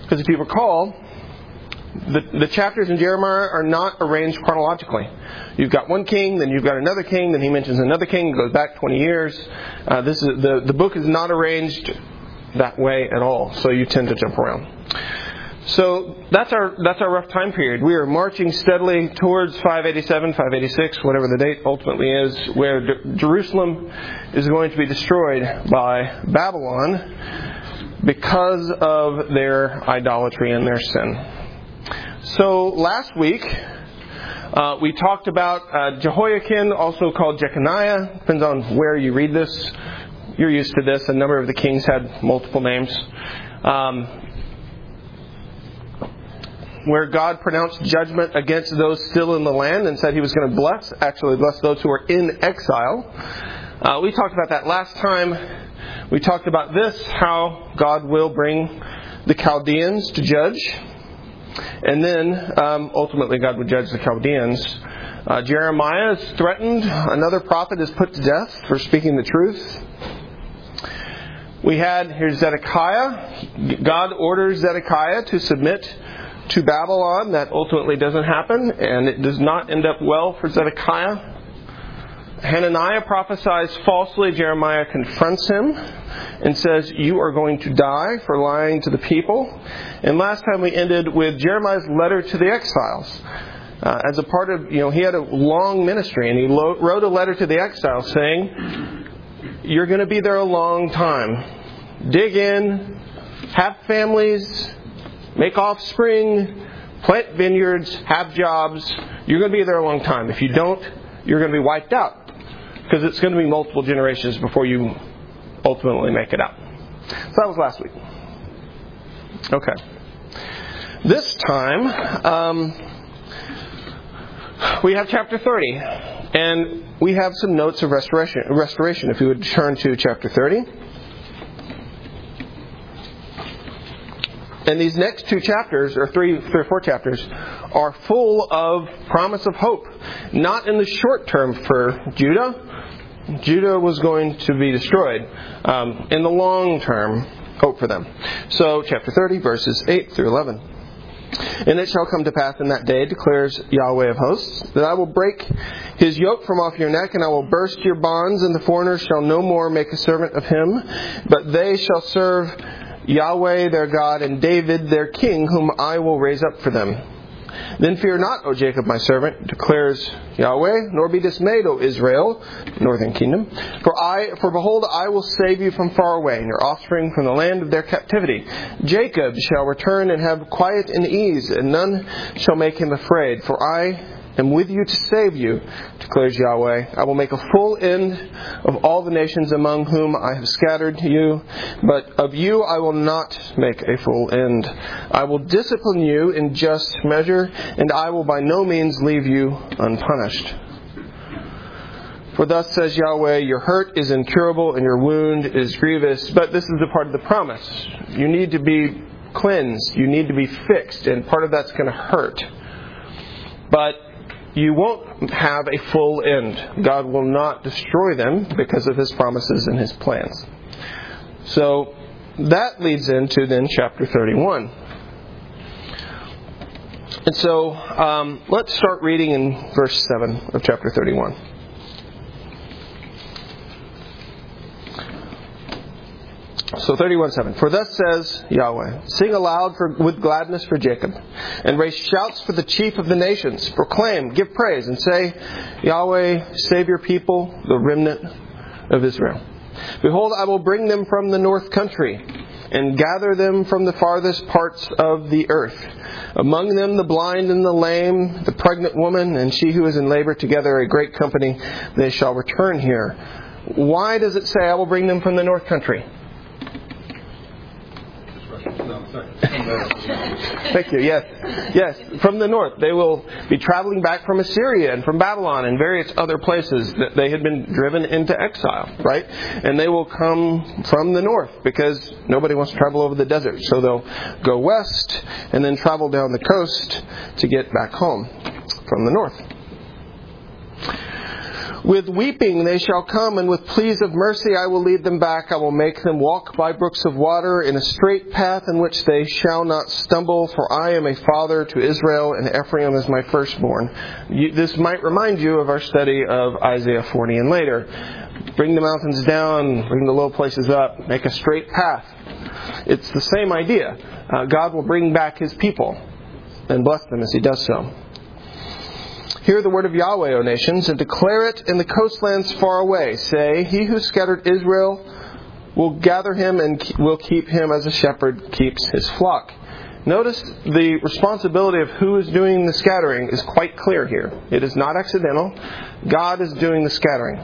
Because if you recall, the chapters in Jeremiah are not arranged chronologically. You've got one king, then you've got another king, then he mentions another king, goes back 20 years. The book is not arranged that way at all, so you tend to jump around. So that's our rough time period. We are marching steadily towards 587, 586, whatever the date ultimately is, where Jerusalem is going to be destroyed by Babylon because of their idolatry and their sin. So last week we talked about Jehoiakim, also called Jeconiah. Depends on where you read this. You're used to this. A number of the kings had multiple names. Where God pronounced judgment against those still in the land and said He was going to bless those who are in exile. We talked about that last time. We talked about this, how God will bring the Chaldeans to judge. And then, ultimately, God would judge the Chaldeans. Jeremiah is threatened. Another prophet is put to death for speaking the truth. Here's Zedekiah. God orders Zedekiah to submit to Babylon. That ultimately doesn't happen, and it does not end up well for Zedekiah. Hananiah prophesies falsely. Jeremiah confronts him and says, "You are going to die for lying to the people." And last time we ended with Jeremiah's letter to the exiles. As a part of, he had a long ministry, and he wrote a letter to the exiles saying, "You're going to be there a long time. Dig in, have families, make offspring, plant vineyards, have jobs. You're going to be there a long time. If you don't, you're going to be wiped out. Because it's going to be multiple generations before you ultimately make it out." So that was last week. Okay. This time, we have chapter 30. And we have some notes of restoration. If you would turn to chapter 30. And these next two chapters, or three or four chapters, are full of promise of hope. Not in the short term for Judah. Judah was going to be destroyed. In the long term, hope for them. So, chapter 30, verses 8 through 11. "And it shall come to pass in that day, declares Yahweh of hosts, that I will break his yoke from off your neck, and I will burst your bonds, and the foreigner shall no more make a servant of him, but they shall serve Yahweh their God, and David their king, whom I will raise up for them. Then fear not, O Jacob my servant, declares Yahweh, nor be dismayed, O Israel, northern kingdom. For behold, I will save you from far away, and your offspring from the land of their captivity. Jacob shall return and have quiet and ease, and none shall make him afraid. For I am with you to save you, declares Yahweh. I will make a full end of all the nations among whom I have scattered you, but of you I will not make a full end. I will discipline you in just measure, and I will by no means leave you unpunished. For thus says Yahweh, your hurt is incurable and your wound is grievous." But this is a part of the promise. You need to be cleansed. You need to be fixed, and part of that's going to hurt. But you won't have a full end. God will not destroy them because of His promises and His plans. So that leads into then chapter 31. And so let's start reading in verse 7 of chapter 31. So 31:7. "For thus says Yahweh, sing aloud with gladness for Jacob, and raise shouts for the chief of the nations. Proclaim, give praise, and say, Yahweh, save your people, the remnant of Israel. Behold, I will bring them from the north country, and gather them from the farthest parts of the earth. Among them the blind and the lame, the pregnant woman, and she who is in labor, together a great company. They shall return here." Why does it say, "I will bring them from the north country"? Thank you. Yes. From the north. They will be traveling back from Assyria and from Babylon and various other places that they had been driven into exile, right? And they will come from the north because nobody wants to travel over the desert. So they'll go west and then travel down the coast to get back home from the north. With weeping they shall come, and with pleas of mercy I will lead them back. I will make them walk by brooks of water in a straight path in which they shall not stumble. For I am a father to Israel, and Ephraim is my firstborn. This might remind you of our study of Isaiah 40 and later. Bring the mountains down, bring the low places up, make a straight path. It's the same idea. God will bring back His people and bless them as He does so. Hear the word of Yahweh, O nations, and declare it in the coastlands far away. Say, He who scattered Israel will gather him and will keep him as a shepherd keeps his flock. Notice the responsibility of who is doing the scattering is quite clear here. It is not accidental. God is doing the scattering.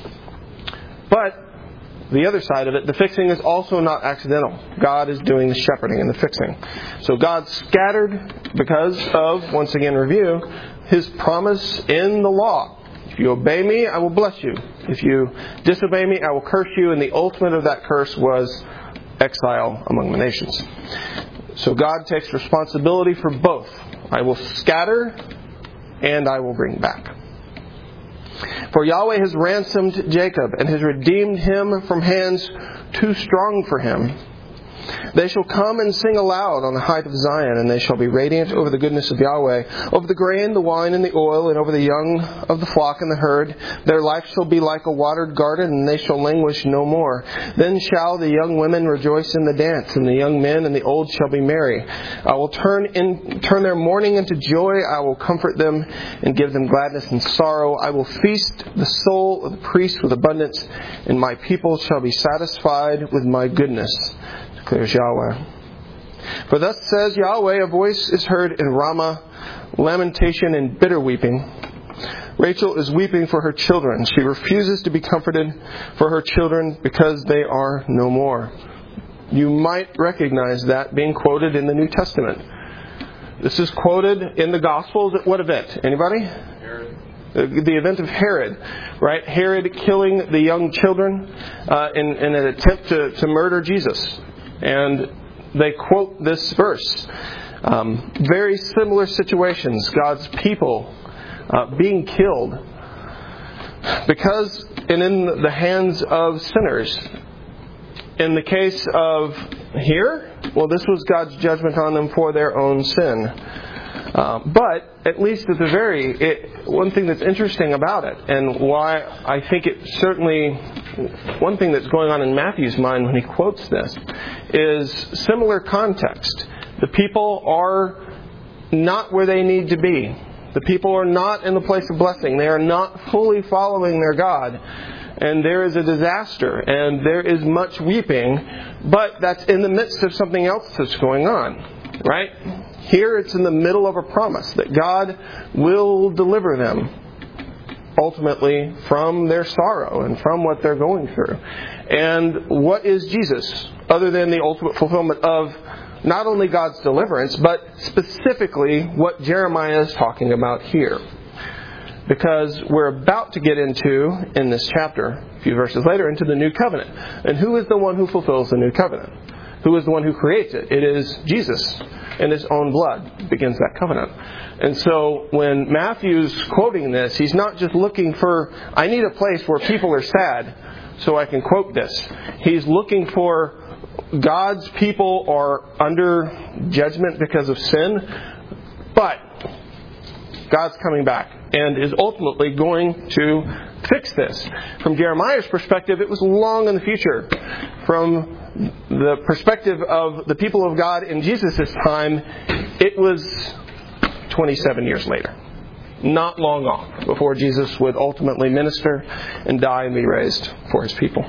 But the other side of it, the fixing is also not accidental. God is doing the shepherding and the fixing. So God scattered because of, once again review, His promise in the law. If you obey me, I will bless you. If you disobey me, I will curse you. And the ultimate of that curse was exile among the nations. So God takes responsibility for both. I will scatter and I will bring back. For Yahweh has ransomed Jacob and has redeemed him from hands too strong for him. They shall come and sing aloud on the height of Zion, and they shall be radiant over the goodness of Yahweh, over the grain, the wine, and the oil, and over the young of the flock and the herd. Their life shall be like a watered garden, and they shall languish no more. Then shall the young women rejoice in the dance, and the young men and the old shall be merry. I will turn their mourning into joy. I will comfort them and give them gladness and sorrow. I will feast the soul of the priest with abundance, and my people shall be satisfied with my goodness, declares Yahweh. For thus says Yahweh, a voice is heard in Ramah, lamentation and bitter weeping. Rachel is weeping for her children. She refuses to be comforted for her children because they are no more. You might recognize that being quoted in the New Testament. This is quoted in the Gospels at what event? Anybody? Herod. The event of Herod, right? Herod killing the young children in an attempt to murder Jesus. And they quote this verse. Very similar situations. God's people being killed because and in the hands of sinners. In the case of here, well, this was God's judgment on them for their own sin. But at least at the one thing that's interesting about it, and why I think it certainly, one thing that's going on in Matthew's mind when he quotes this, is similar context. The people are not where they need to be. The people are not in the place of blessing. They are not fully following their God. And there is a disaster, and there is much weeping, but that's in the midst of something else that's going on, right? Here it's in the middle of a promise that God will deliver them ultimately from their sorrow and from what they're going through. And what is Jesus other than the ultimate fulfillment of not only God's deliverance, but specifically what Jeremiah is talking about here? Because we're about to get into, in this chapter, a few verses later, into the New Covenant. And who is the one who fulfills the New Covenant? Who is the one who creates it? It is Jesus. In His own blood begins that covenant. And so when Matthew's quoting this, he's not just looking for, I need a place where people are sad so I can quote this. He's looking for God's people are under judgment because of sin, but God's coming back and is ultimately going to fix this. From Jeremiah's perspective, it was long in the future. From the perspective of the people of God in Jesus' time, it was 27 years later. Not long off before Jesus would ultimately minister and die and be raised for His people.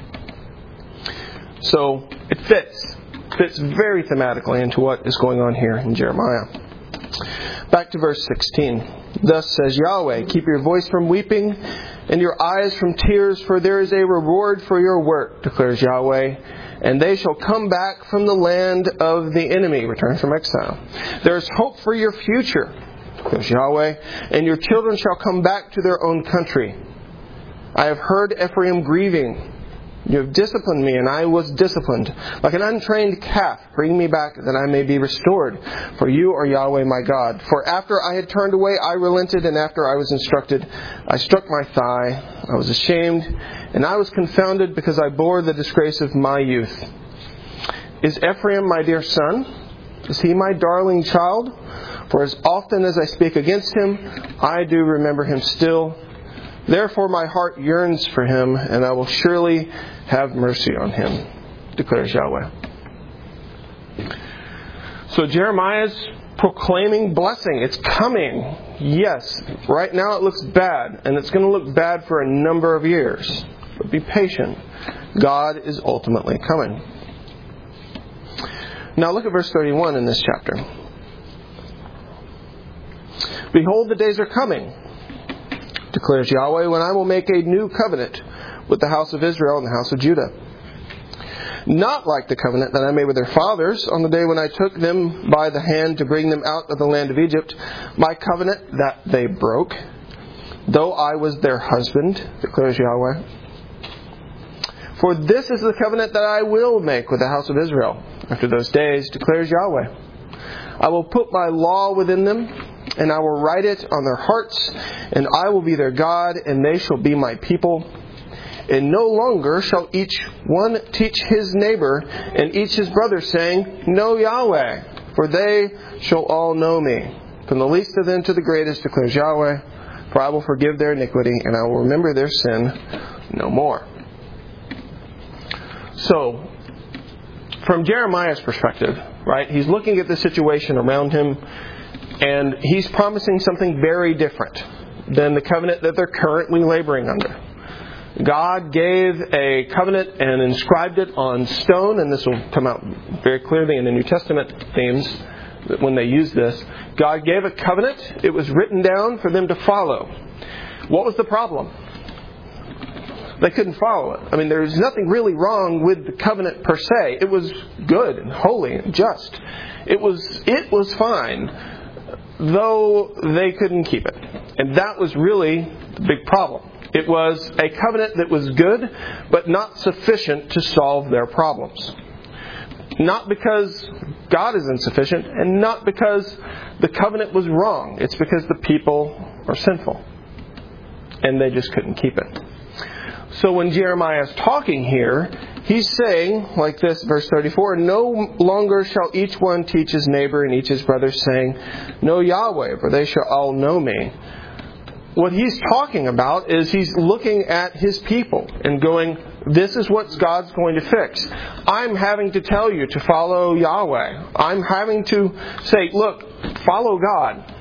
So it fits very thematically into what is going on here in Jeremiah. Back to verse 16. Thus says Yahweh, keep your voice from weeping and your eyes from tears, for there is a reward for your work, declares Yahweh. And they shall come back from the land of the enemy, return from exile. There is hope for your future, declares Yahweh, and your children shall come back to their own country. I have heard Ephraim grieving You have disciplined me, and I was disciplined. Like an untrained calf, bring me back, that I may be restored. For you are Yahweh my God. For after I had turned away, I relented, and after I was instructed, I struck my thigh. I was ashamed, and I was confounded, because I bore the disgrace of my youth. Is Ephraim my dear son? Is he my darling child? For as often as I speak against him, I do remember him still. Therefore my heart yearns for him, and I will surely have mercy on him, declares Yahweh. So Jeremiah's proclaiming blessing. It's coming. Yes, right now it looks bad, and it's going to look bad for a number of years. But be patient. God is ultimately coming. Now look at verse 31 in this chapter. Behold, the days are coming, declares Yahweh, when I will make a new covenant with the house of Israel and the house of Judah. Not like the covenant that I made with their fathers on the day when I took them by the hand to bring them out of the land of Egypt, my covenant that they broke, though I was their husband, declares Yahweh. For this is the covenant that I will make with the house of Israel after those days, declares Yahweh. I will put my law within them, and I will write it on their hearts, and I will be their God, and they shall be my people. And no longer shall each one teach his neighbor and each his brother, saying, Know Yahweh, for they shall all know me, from the least of them to the greatest, declares Yahweh. For I will forgive their iniquity, and I will remember their sin no more. So, from Jeremiah's perspective, right, he's looking at the situation around him, and he's promising something very different than the covenant that they're currently laboring under. God gave a covenant and inscribed it on stone, and this will come out very clearly in the New Testament themes when they use this. God gave a covenant. It was written down for them to follow. What was the problem? They couldn't follow it. I mean, there's nothing really wrong with the covenant per se. It was good and holy and just. It was fine, though they couldn't keep it. And that was really the big problem. It was a covenant that was good, but not sufficient to solve their problems. Not because God is insufficient, and not because the covenant was wrong. It's because the people are sinful, and they just couldn't keep it. So when Jeremiah is talking here, he's saying, like this, verse 34, No longer shall each one teach his neighbor and each his brother, saying, Know Yahweh, for they shall all know me. What he's talking about is he's looking at his people and going, this is what God's going to fix. I'm having to tell you to follow Yahweh. I'm having to say, look, follow God.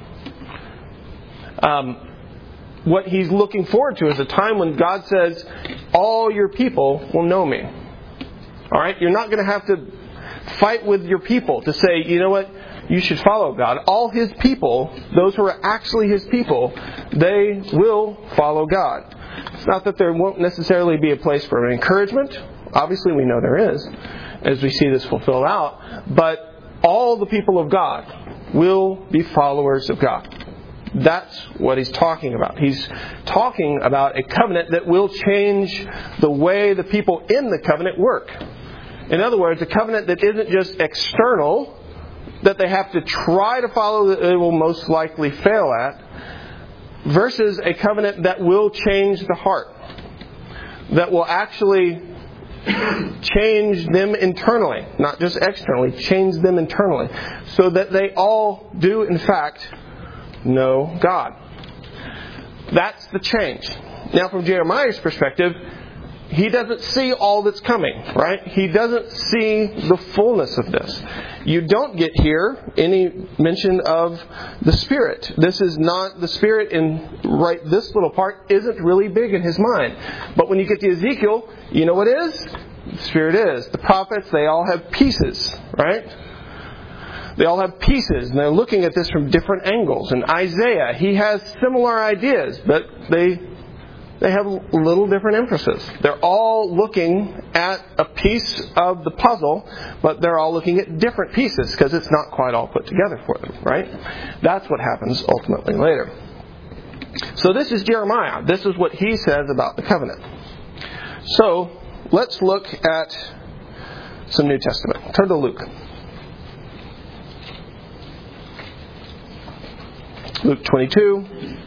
What he's looking forward to is a time when God says, all your people will know me. All right? You're not going to have to fight with your people to say, you know what? You should follow God. All His people, those who are actually His people, they will follow God. It's not that there won't necessarily be a place for encouragement. Obviously we know there is, as we see this fulfilled out. But all the people of God will be followers of God. That's what he's talking about. He's talking about a covenant that will change the way the people in the covenant work. In other words, a covenant that isn't just external, that they have to try to follow, that they will most likely fail at, versus a covenant that will change the heart, that will actually change them internally, not just externally, change them internally, so that they all do, in fact, know God. That's the change. Now, from Jeremiah's perspective, he doesn't see all that's coming, right? He doesn't see the fullness of this. You don't get here any mention of the Spirit. This is not the Spirit in right. This little part isn't really big in his mind. But when you get to Ezekiel, you know what is? The Spirit is. The prophets, they all have pieces, right? They all have pieces, and they're looking at this from different angles. And Isaiah, he has similar ideas, but they have little different emphasis. They're all looking at a piece of the puzzle, but they're all looking at different pieces because it's not quite all put together for them, right? That's what happens ultimately later. So this is Jeremiah. This is what he says about the covenant. So, let's look at some New Testament. Turn to Luke. Luke 22.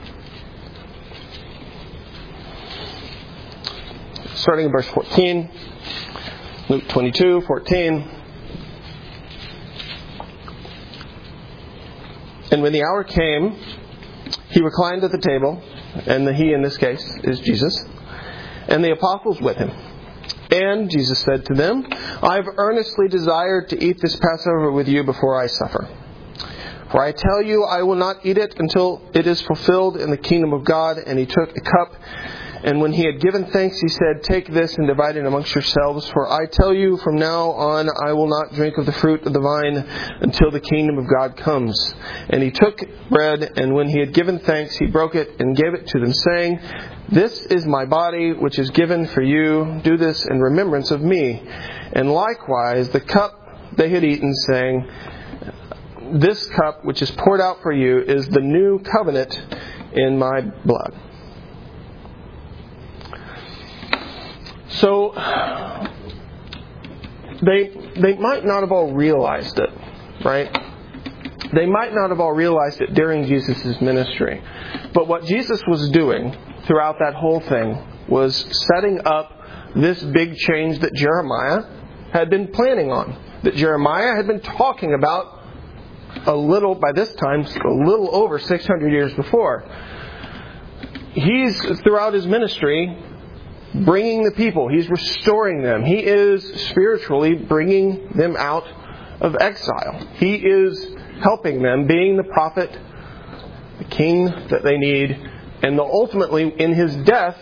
Starting in verse 14. Luke 22, 14. And when the hour came, he reclined at the table, and the he in this case is Jesus, and the apostles with him. And Jesus said to them, I have earnestly desired to eat this Passover with you before I suffer. For I tell you, I will not eat it until it is fulfilled in the kingdom of God. And he took a cup, and when he had given thanks, he said, take this and divide it amongst yourselves. For I tell you, from now on I will not drink of the fruit of the vine until the kingdom of God comes. And he took bread, and when he had given thanks, he broke it and gave it to them, saying, this is my body, which is given for you. Do this in remembrance of me. And likewise the cup they had eaten, saying, this cup which is poured out for you is the new covenant in my blood. So, they might not have all realized it, right? They might not have all realized it during Jesus' ministry. But what Jesus was doing throughout that whole thing was setting up this big change that Jeremiah had been planning on. That Jeremiah had been talking about by this time, a little over 600 years before. He's, throughout his ministry, bringing the people. He's restoring them. He is spiritually bringing them out of exile. He is helping them, being the prophet, the king that they need. And ultimately, in his death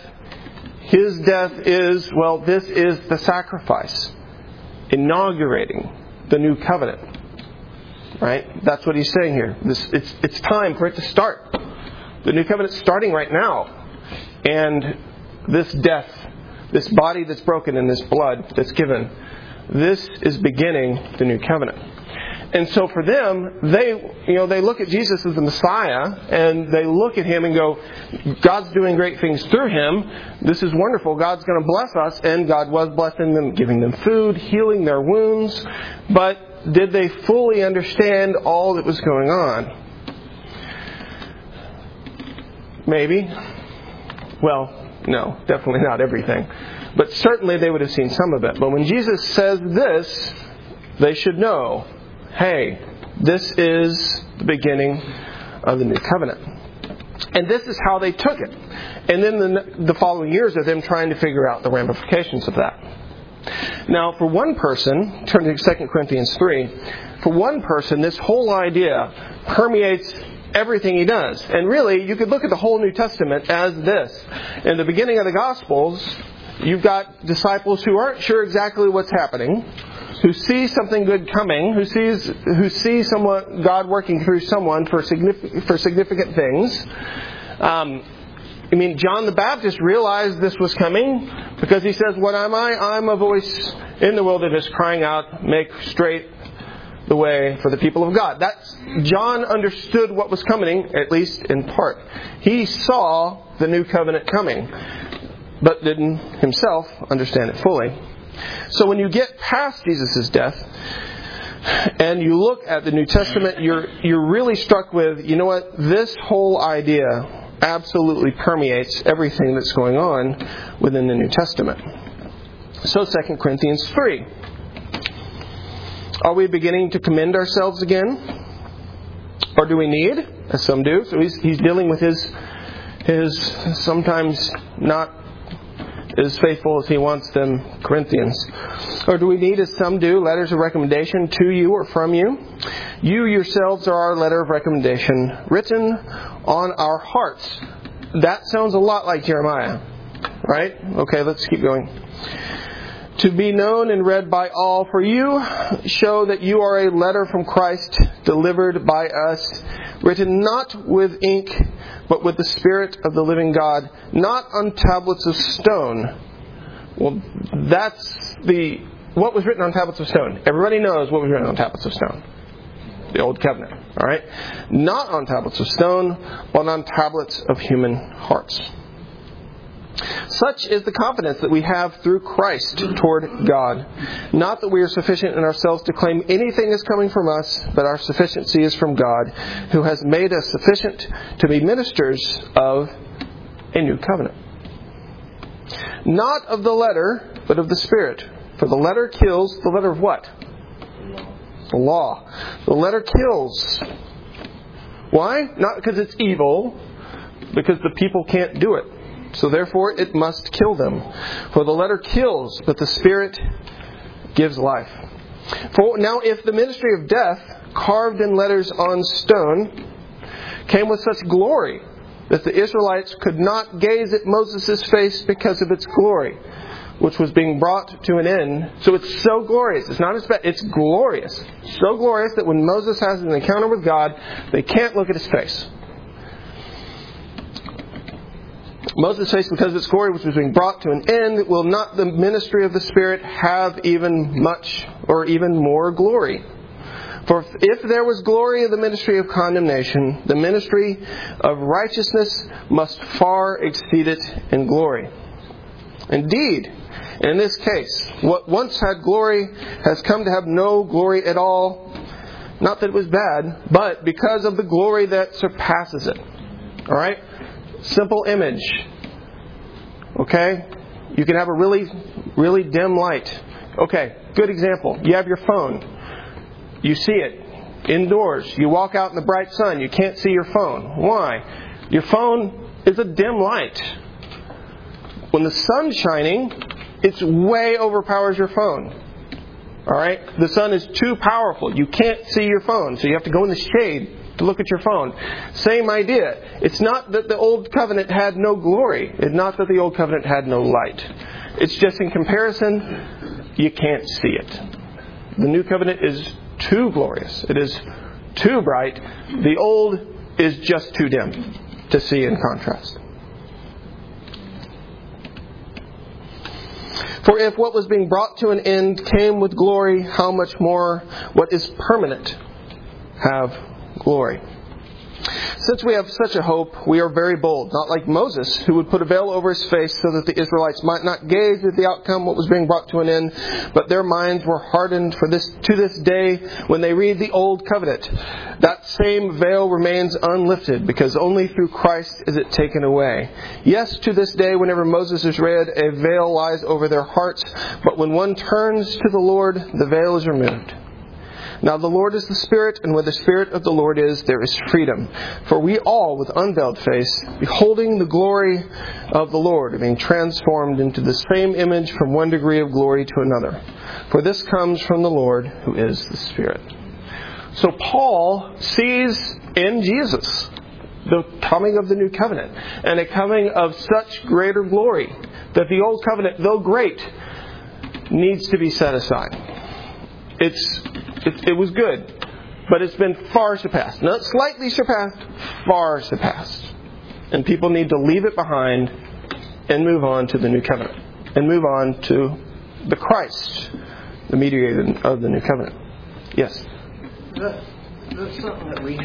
is, this is the sacrifice, inaugurating the new covenant. Right? That's what he's saying here. It's time for it to start. The new covenant's starting right now. And this death, this body that's broken and this blood that's given, this is beginning the new covenant. And so for them, they look at Jesus as the Messiah, and they look at him and go, God's doing great things through him. This is wonderful. God's going to bless us. And God was blessing them, giving them food, healing their wounds. But did they fully understand all that was going on? Maybe. Well, no, definitely not everything. But certainly they would have seen some of it. But when Jesus says this, they should know, hey, this is the beginning of the new covenant. And this is how they took it. And then the following years of them trying to figure out the ramifications of that. Now, for one person, turn to 2 Corinthians 3, for one person, this whole idea permeates everything he does. And really, you could look at the whole New Testament as this. In the beginning of the Gospels, you've got disciples who aren't sure exactly what's happening, who see something good coming, who see someone, God working through someone for significant things. John the Baptist realized this was coming because he says, what am I? I'm a voice in the wilderness crying out, make straight the way for the people of God. John understood what was coming, at least in part. He saw the new covenant coming, but didn't himself understand it fully. So when you get past Jesus' death and you look at the New Testament, you're really struck with, you know what, this whole idea absolutely permeates everything that's going on within the New Testament. So 2 Corinthians 3. Are we beginning to commend ourselves again? Or do we need, as some do? So he's dealing with his sometimes not as faithful as he wants them Corinthians. Or do we need, as some do, letters of recommendation to you or from you? You yourselves are our letter of recommendation, written on our hearts. That sounds a lot like Jeremiah, right? Okay, let's keep going. To be known and read by all, for you show that you are a letter from Christ, delivered by us, written not with ink, but with the Spirit of the living God, not on tablets of stone. Well, that's what was written on tablets of stone. Everybody knows what was written on tablets of stone. The Old Covenant, all right? Not on tablets of stone, but on tablets of human hearts. Such is the confidence that we have through Christ toward God. Not that we are sufficient in ourselves to claim anything is coming from us, but our sufficiency is from God, who has made us sufficient to be ministers of a new covenant. Not of the letter, but of the Spirit. For the letter kills. The letter of what? The law. The letter kills. Why? Not because it's evil, because the people can't do it. So therefore it must kill them. For the letter kills, but the Spirit gives life. For now if the ministry of death, carved in letters on stone, came with such glory that the Israelites could not gaze at Moses' face because of its glory, which was being brought to an end. So it's so glorious. It's not as bad. It's glorious. So glorious that when Moses has an encounter with God, they can't look at his face. Moses' face, because of its glory, which was being brought to an end, will not the ministry of the Spirit have even much or even more glory? For if there was glory in the ministry of condemnation, the ministry of righteousness must far exceed it in glory. Indeed, in this case, what once had glory has come to have no glory at all. Not that it was bad, but because of the glory that surpasses it. All right? Simple image. Okay? You can have a really, really dim light. Okay, good example. You have your phone. You see it indoors. You walk out in the bright sun. You can't see your phone. Why? Your phone is a dim light. When the sun's shining, it way overpowers your phone. All right? The sun is too powerful. You can't see your phone, so you have to go in the shade to look at your phone. Same idea. It's not that the Old Covenant had no glory. It's not that the Old Covenant had no light. It's just in comparison, you can't see it. The New Covenant is too glorious. It is too bright. The Old is just too dim to see in contrast. For if what was being brought to an end came with glory, how much more what is permanent have glory. Since we have such a hope, we are very bold, not like Moses, who would put a veil over his face so that the Israelites might not gaze at the outcome, what was being brought to an end, but their minds were hardened to this day when they read the Old Covenant. That same veil remains unlifted, because only through Christ is it taken away. Yes, to this day, whenever Moses is read, a veil lies over their hearts, but when one turns to the Lord, the veil is removed. Now the Lord is the Spirit, and where the Spirit of the Lord is, there is freedom. For we all, with unveiled face, beholding the glory of the Lord, are being transformed into the same image from one degree of glory to another. For this comes from the Lord, who is the Spirit. So Paul sees in Jesus the coming of the new covenant, and a coming of such greater glory that the old covenant, though great, needs to be set aside. It was good, but it's been far surpassed. Not slightly surpassed, far surpassed. And people need to leave it behind and move on to the new covenant. And move on to the Christ, the mediator of the new covenant. Yes? That's something that we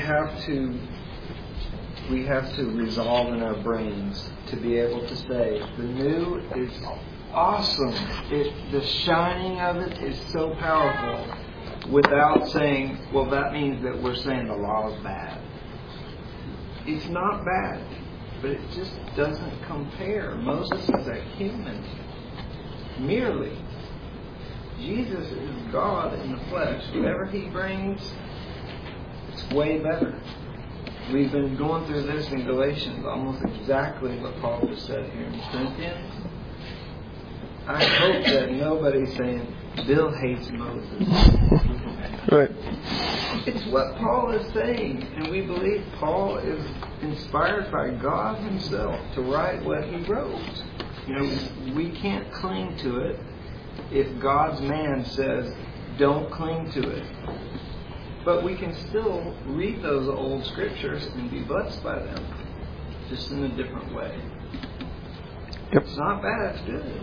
have to resolve in our brains to be able to say the new is awesome. The shining of it is so powerful, without saying, well, that means that we're saying the law is bad. It's not bad, but it just doesn't compare. Moses is a human, merely. Jesus is God in the flesh. Whatever He brings, it's way better. We've been going through this in Galatians, almost exactly what Paul just said here in Corinthians. I hope that nobody's saying, Bill hates Moses. Right. It's what Paul is saying, and we believe Paul is inspired by God Himself to write what he wrote. We can't cling to it if God's man says, don't cling to it. But we can still read those old scriptures and be blessed by them, just in a different way. Yep. It's not bad, it's good.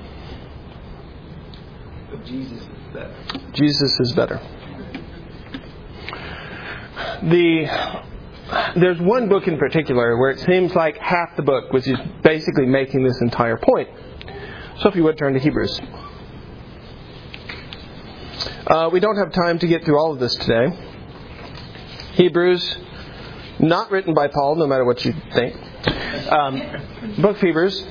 But Jesus is better. Jesus is better. there's one book in particular where it seems like half the book was just basically making this entire point. So if you would turn to Hebrews. We don't have time to get through all of this today. Hebrews, not written by Paul, no matter what you think. Book of Hebrews.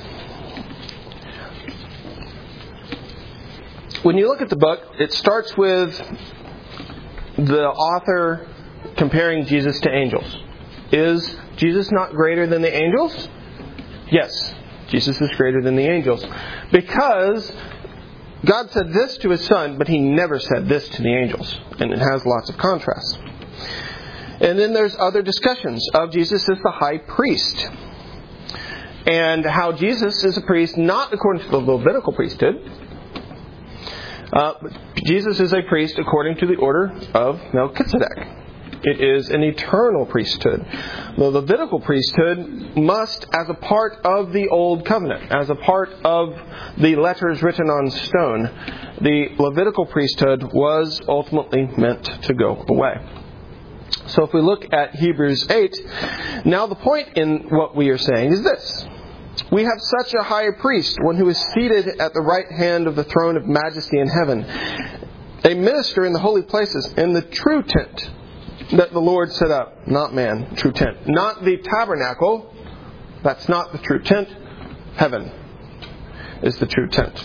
When you look at the book, it starts with the author comparing Jesus to angels. Is Jesus not greater than the angels? Yes, Jesus is greater than the angels. Because God said this to His Son, but He never said this to the angels. And it has lots of contrasts. And then there's other discussions of Jesus as the high priest. And how Jesus is a priest not according to the Levitical priesthood. Jesus is a priest according to the order of Melchizedek. It is an eternal priesthood. The Levitical priesthood must, as a part of the Old Covenant, as a part of the letters written on stone, the Levitical priesthood was ultimately meant to go away. So if we look at Hebrews 8, now the point in what we are saying is this. We have such a high priest, one who is seated at the right hand of the throne of majesty in heaven, a minister in the holy places, in the true tent that the Lord set up. Not man, true tent. Not the tabernacle. That's not the true tent. Heaven is the true tent.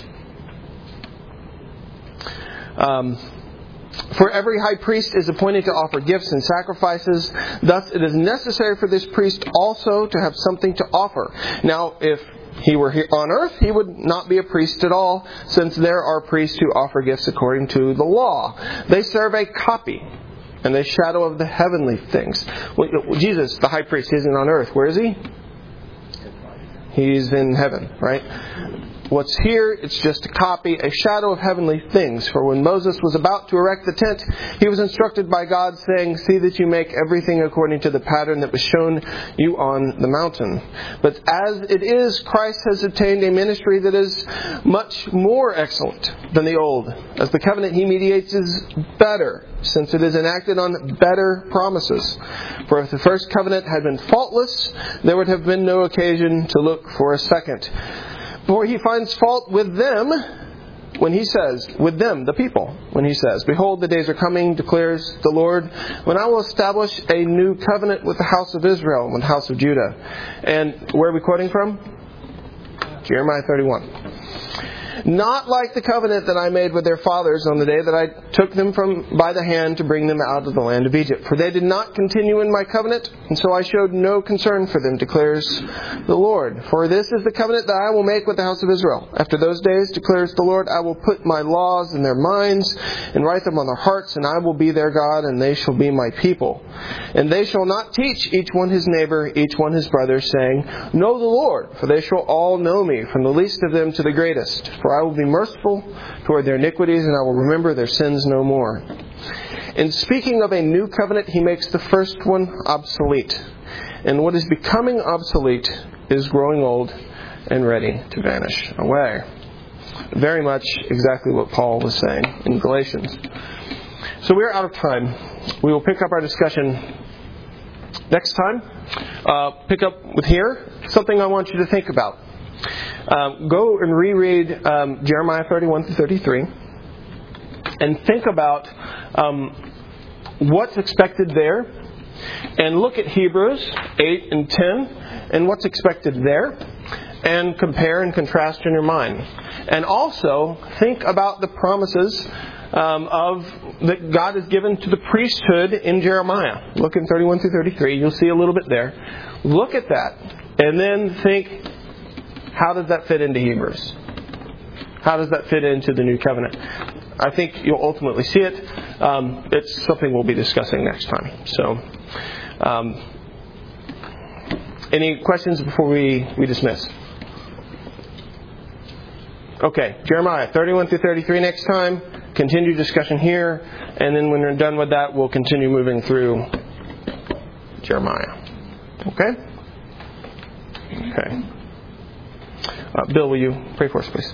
For every high priest is appointed to offer gifts and sacrifices. Thus it is necessary for this priest also to have something to offer. Now, if he were here on earth, he would not be a priest at all, since there are priests who offer gifts according to the law. They serve a copy and a shadow of the heavenly things. Jesus, the high priest, isn't on earth. Where is He? He's in heaven, right? What's here, it's just a copy, a shadow of heavenly things. For when Moses was about to erect the tent, he was instructed by God, saying, "See that you make everything according to the pattern that was shown you on the mountain." But as it is, Christ has obtained a ministry that is much more excellent than the old, as the covenant He mediates is better, since it is enacted on better promises. For if the first covenant had been faultless, there would have been no occasion to look for a second. For He finds fault with them when He says, with them, the people, when He says, "Behold, the days are coming, declares the Lord, when I will establish a new covenant with the house of Israel and with the house of Judah." And where are we quoting from? Jeremiah 31. "Not like the covenant that I made with their fathers on the day that I took them by the hand to bring them out of the land of Egypt. For they did not continue in my covenant, and so I showed no concern for them, declares the Lord. For this is the covenant that I will make with the house of Israel. After those days, declares the Lord, I will put my laws in their minds and write them on their hearts, and I will be their God, and they shall be my people. And they shall not teach each one his neighbor, each one his brother, saying, Know the Lord, for they shall all know me, from the least of them to the greatest. For I will be merciful toward their iniquities, and I will remember their sins no more." In speaking of a new covenant, he makes the first one obsolete. And what is becoming obsolete is growing old and ready to vanish away. Very much exactly what Paul was saying in Galatians. So we're out of time. We will pick up our discussion next time. Pick up with here. Something I want you to think about. Go and reread Jeremiah 31 to 33 and think about what's expected there, and look at Hebrews 8 and 10 and what's expected there, and compare and contrast in your mind. And also think about the promises that God has given to the priesthood in Jeremiah. Look in 31 through 33. You'll see a little bit there. Look at that and then think, how does that fit into Hebrews? How does that fit into the New Covenant? I think you'll ultimately see it. It's something we'll be discussing next time. So, any questions before we dismiss? Okay, Jeremiah 31 through 33 next time. Continue discussion here. And then when we're done with that, we'll continue moving through Jeremiah. Okay? Okay. Bill, will you pray for us, please?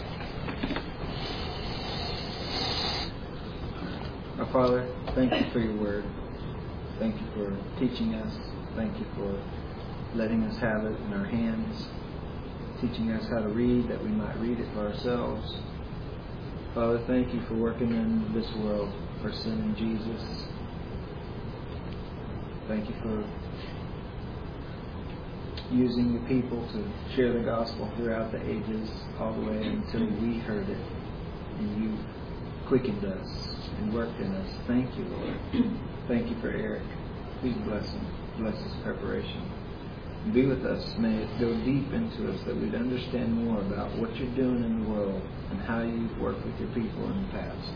Our Father, thank you for your word. Thank you for teaching us Thank you for letting us have it in our hands, teaching us how to read that we might read it for ourselves. Father, thank you for working in this world for sin and Jesus. Thank you for using your people to share the gospel throughout the ages, all the way until we heard it and you quickened us and worked in us. Thank you, Lord. Thank you for Eric. Please bless him. Bless his preparation. Be with us. May it go deep into us that we'd understand more about what you're doing in the world and how you've worked with your people in the past.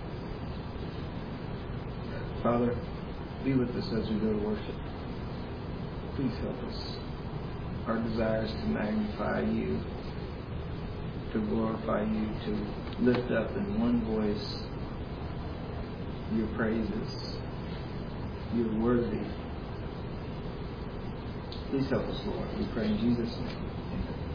Father, be with us as we go to worship. Please help us. Our desire is to magnify you, to glorify you, to lift up in one voice your praises. You're worthy. Please help us, Lord. We pray in Jesus' name. Amen.